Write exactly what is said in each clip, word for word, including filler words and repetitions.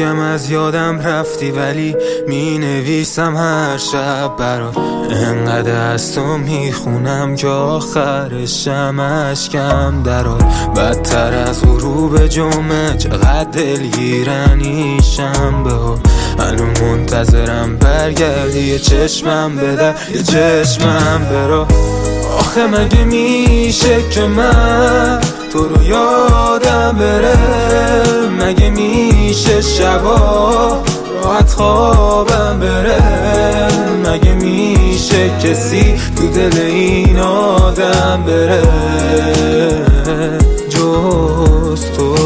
میگم از یادم رفتی، ولی می نویسم هر شب برات. انقدر از تو میخونم که آخرشم اشکم درات. بدتر از غروب جمعه چقدر دلگیرنیشم به ها. هنو منتظرم برگردی، یه چشمم بده یه چشمم برا. آخه مگه میشه که من تو رو یادم بره؟ مگه میشه شبا راحت خوابم بره؟ مگه میشه کسی تو دل این آدم بره جز تو؟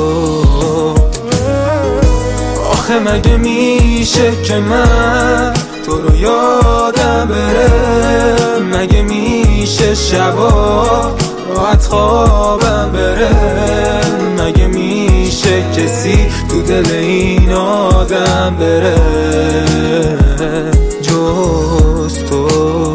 آخه مگه میشه که من تو رو یادم بره؟ مگه میشه شبا راحت خوابم بره؟ مگه میشه کسی تو دل این آدم بره جز تو؟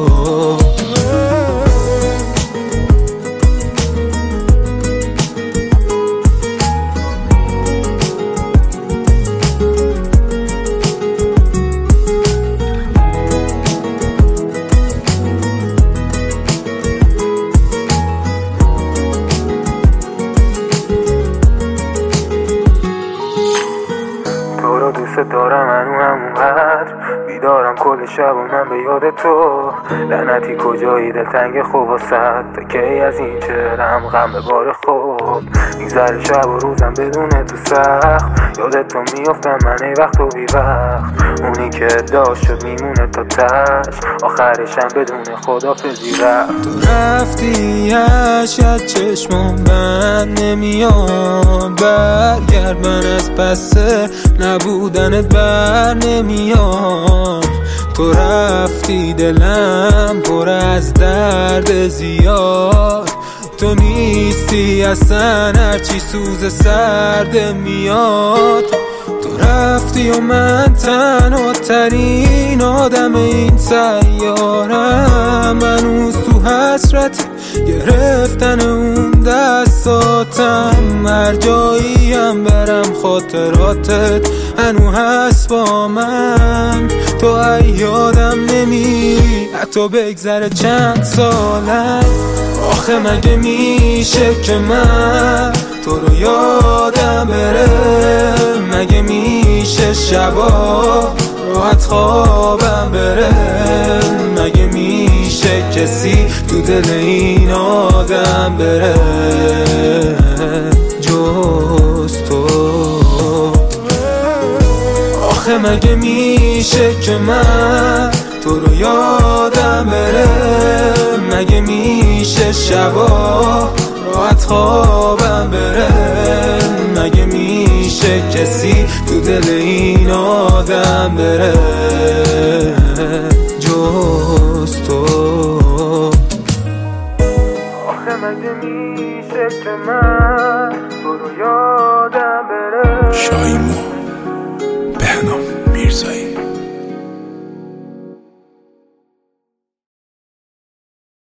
دوست دارم منو همونقدر بیدارم کل شب و من به یاد تو. لعنتی کجایی دلتنگ خوب و سد تا کی از این چهرم غم به بار خود میگذره شب و روزم بدون تو سخت. یادت تو میافتم من ای وقت و بی وقت. اونی که داشت شد میمونه تا تش، آخرشم بدون خدافظی رفت. تو رفتی عشق چشمم بند نمیاد، برگرد من از پسه نبودنت بر نمیاد. تو رفتی دلم پر از درد زیاد، تو نیستی اصلا هرچی سوز سرد میاد. تو رفتی و من تنها ترین آدم این سیارم، هنوز تو حسرت گرفتن اون دستاتم. هر جاییم برم خاطراتت هنو هست با من. تو ای یادم نمیری حتی بگذره چند سالم. آخه مگه میشه که من تو رو یادم بره؟ مگه میشه شبا راحت خوابم بره؟ مگه میشه کسی تو دل این آدم بره جز تو؟ آخه مگه میشه که من تو رو یادم بره؟ مگه میشه شبا راحت خوابم بره؟ مگه میشه کسی تو دل این آدم بره جز تو؟ آخه مگه میشه که من تو رو یادم بره؟ شایمو بهنام میرزایی.